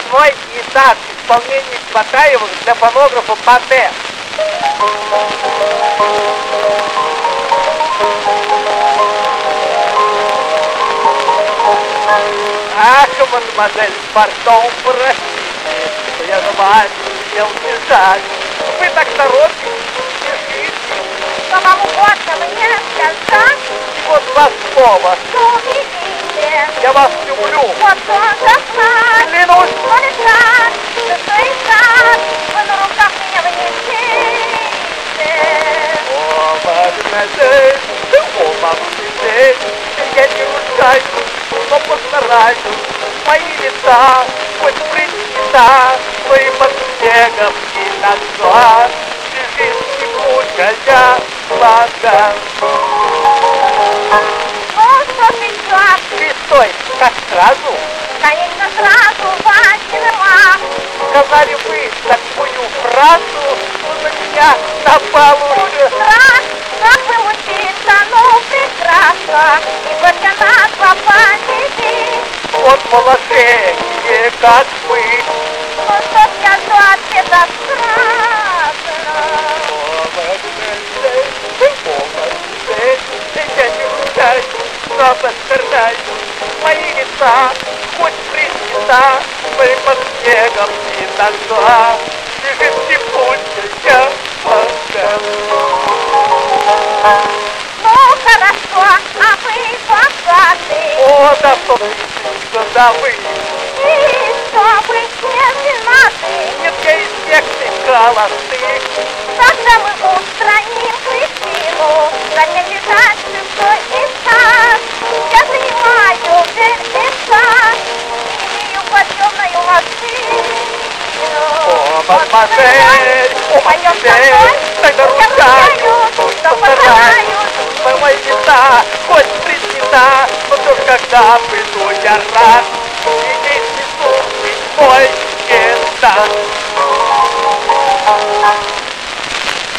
свой этап исполнения Батаевых для фонографа Патэ. Ах, мадемуазель, пардон, простите, что я за вами хотел бежать. Вы так торопитесь, бежите. Что вам угодно мне сказать? Вот два слова. Что увидите? Я вас люблю. Вот тоже знать. Клянусь. Но не так, что и так. Вы на руках меня вы несите. О, мадемуазель, я не ручаюсь, но постараюсь. Мои лета, хоть причита, но и под снегом иногда бежит текучая вода. Ну, что ты так? Стой, как сразу? Конечно, сразу Василова. Сказали вы такую фразу, что на меня напал уже Страх, как вы учиться, ну прекрасно. И только назва победить. от положения, как вы. Ну, что скажу ответа сразу. Я не ручаюсь, но постараюсь. Мои лета, хоть присита, мы под снегом иногда бежит текучая вода. Ну, хорошо, а вы богаты. О, да что ты, да вы. И что вы не женаты? Нет, я из всех холостых. Тогда мы устраним причину. Замечательный что и так. Я занимаю верхеца. Имею подъемную машину. О, мадемуазель, о, мадемуазель, тогда ручаюсь, постараюсь. Мои лета, хоть причита, но только когда приду я рад. И не снесу мой места.